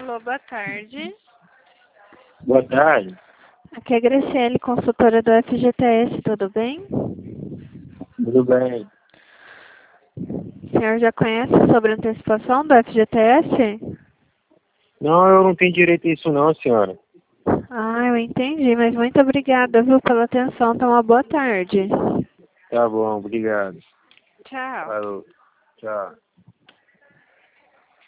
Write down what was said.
Alô, boa tarde. Boa tarde. Aqui é a Graciele, consultora do FGTS, tudo bem? Tudo bem? O senhor já conhece sobre a antecipação do FGTS? Não, eu não tenho direito a isso não, senhora. Ah, eu entendi, mas muito obrigada, viu, pela atenção. Então, uma boa tarde. Tá bom, obrigado. Tchau. Falou. Tchau.